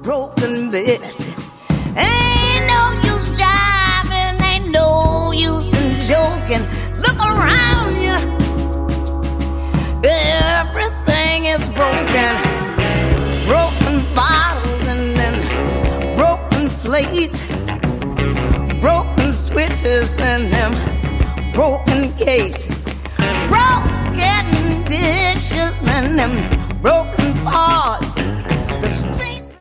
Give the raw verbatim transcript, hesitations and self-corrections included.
broken beds. Ain't no use jiving, ain't no use in joking. Look around you, everything is broken. Broken bottles and then broken plates, broken switches and them broken cakes, broken dishes and them broken pots.